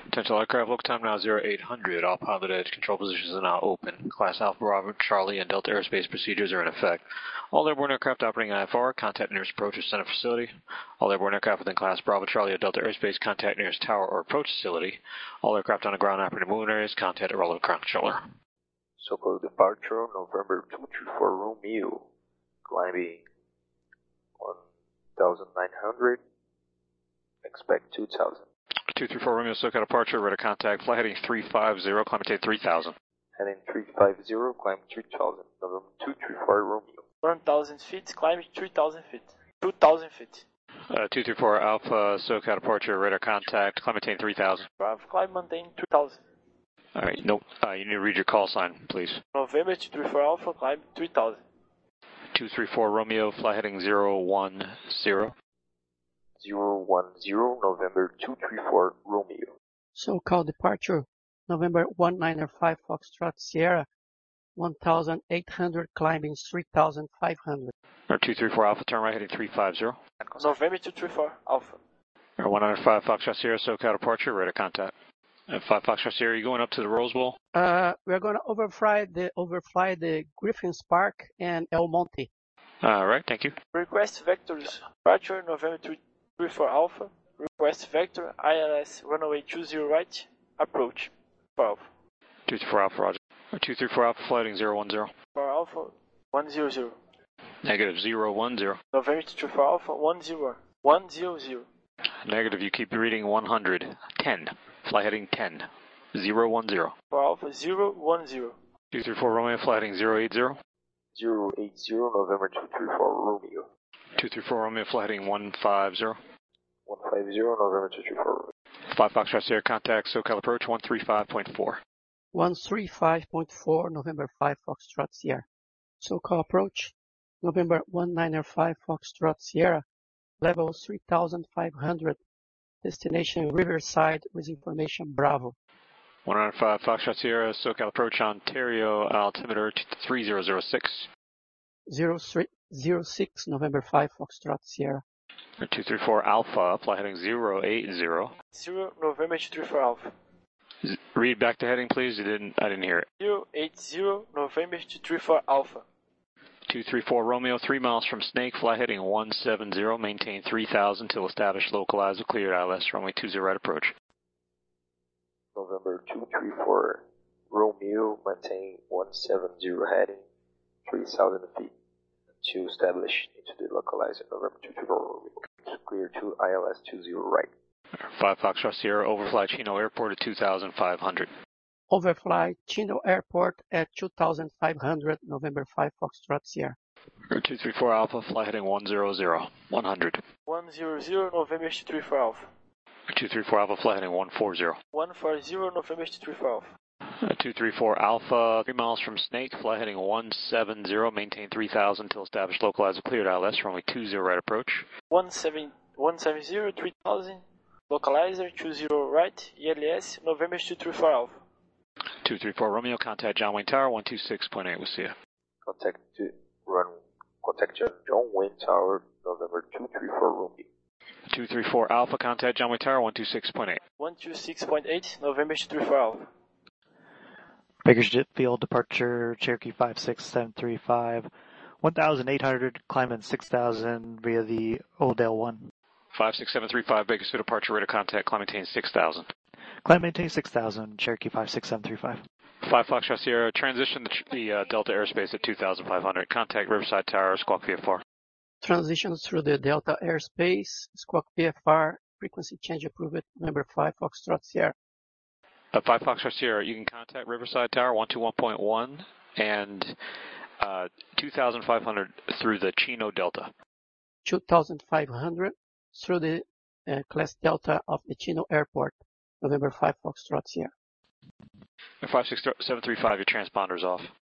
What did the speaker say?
Potential aircraft local time now 0800. All pilot edge control positions are now open. Class Alpha, Bravo, Charlie, and Delta airspace procedures are in effect. All airborne aircraft operating IFR, contact nearest approach or center facility. All airborne aircraft within Class Bravo, Charlie, or Delta airspace, contact nearest tower or approach facility. All aircraft on the ground operating moving areas, contact a relevant ground controller. SoCal departure, November 234 Romeo, climbing 1,900, expect 2,000. 234 Romeo, SoCal departure, radar contact, flight heading 350, climb maintain 3000. Heading 350, climb 3,000, November 234 Romeo. 1,000 feet, climb 3,000 feet. 2,000 feet. 234 Alpha, SoCal departure, radar contact, climb maintain 3000. Bravo, climb maintain 2,000. Alright, nope, you need to read your call sign, please. November 234 Alpha, climb 3,000. 234 Romeo, flight heading 010. 010, November 234 Romeo. SoCal departure, November 195 Foxtrot Sierra, 1,800, climbing 3,500. Or 234 Alpha, turn right heading 350. November 234 Alpha. Or 105 Foxtrot Sierra, SoCal departure, radar contact. 5 Foxtrot Sierra, you going up to the Rose Bowl? We're going to overfly the Griffin's Park and El Monte. Alright, thank you. Request vectors, departure November 234 Alpha. Request vector, ILS runway 20 right, approach, for Alpha. 234 Alpha, roger. 234 Alpha, flight heading 010. For Alpha, 100. Negative, 010. November 234 Alpha, 100. Negative, you keep reading 100. 10. Flight heading 10. 010. For Alpha, 010. 234 Romeo, flight heading 080. 080, November 234 Romeo. 234 Romeo, flight heading 150. 150, November 234 Romeo. 5 Foxtrot Sierra, contact SoCal approach 135.4. 135.4, November 5 Foxtrot Sierra. SoCal approach, November 195 Foxtrot Sierra, level 3,500, destination Riverside with information Bravo. 105 Foxtrot Sierra, SoCal approach Ontario, altimeter 3006. 0306, November 5 Foxtrot Sierra. 234 Alpha, flight heading 080. 0 November 234 Alpha. Read back the heading, please. I didn't hear it. 080 November 234 Alpha. 234 Romeo, 3 miles from Snake, flight heading 170, maintain 3000 till established localized cleared ILS, runway 20 right approach. November 234 Romeo, maintain 170 heading 3,000 feet to establish into the localizer. November 234 Romeo, clear to ILS 20 right. 5 Foxtrot Sierra, overfly Chino Airport at 2,500. Overfly Chino Airport at 2,500, November 5 Foxtrot Sierra. 234 Alpha, flight heading 100. 100. 100 November 234 Alpha. 234 Alpha, flight heading 140. 140 November 234 Alpha. 234 Alpha, 3 miles from Snake, flight heading 170, maintain 3000 till established localized cleared ILS, runway 20 right approach. 170, 3000, localizer 20 right, ELS, November 234 Alpha. 234 Romeo, contact John Wayne Tower, 126.8, we'll see you. Contact John Wayne Tower, November 234 Romeo. 234 Alpha, contact John Wayne Tower, 126.8. 126.8, November 234 Alpha. Bakersfield Field departure, Cherokee 56735, 1,800, climbing 6,000 via the Oldale 1. 56735, Bakersfield departure, radar contact, climb maintain 6,000. Climb maintain 6,000, Cherokee 56735. 5 Foxtrot Sierra, transition the Delta airspace at 2,500, contact Riverside Tower, Squawk VFR. Transition through the Delta airspace, Squawk VFR, frequency change approved, November 5 Foxtrot Sierra. 5 Foxtrot Sierra, you can contact Riverside Tower 121.1 and 2,500 through the Chino Delta. 2,500 through the class Delta of the Chino Airport, November 5 Foxtrot Sierra. 56735, your transponder's off.